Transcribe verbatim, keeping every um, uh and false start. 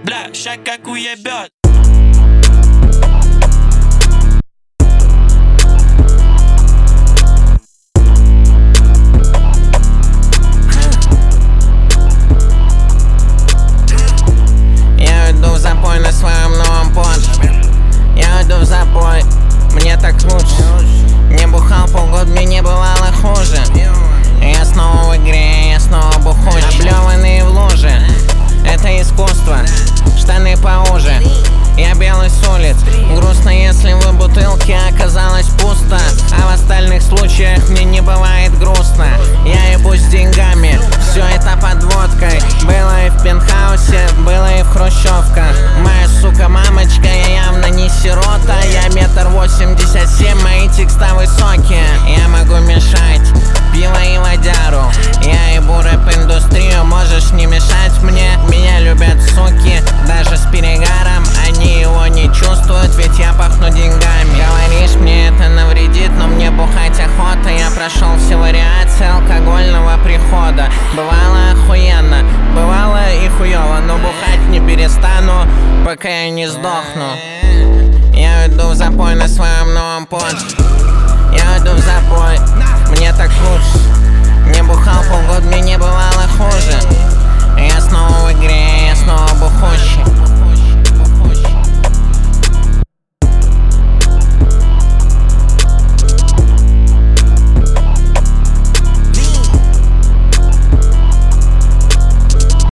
Бля, ща как уебет. Я иду в запой на своем новом Порше. Я иду в запой, мне так лучше. Не бухал полгода, мне не бывало хуже. Я снова в игре, я снова бухущий. Облеванные в луже, это искусство. Штаны поуже, я белый с улиц. Грустно, если в бутылке оказалось пусто. А в остальных случаях мне не бывает грустно. Я ебусь с деньгами, все это под водкой. Было и в пентхаусе, было и в хрущевках. Моя сука мамочка, я явно не сирота. Я метр восемьдесят семь, мои текста высокие. Я могу мешать пиво и водяру. Я ебу рэп-индустрию, можешь не мешать мне. Меня любят суки, даже с перегаром. Они его не чувствуют, ведь я пахну деньгами. Говоришь, мне это навредит, но мне бухать охота. Я прошел все вариации алкогольного прихода. Бывало охуенно, бывало и хуёво, но бухать не перестану, пока я не сдохну.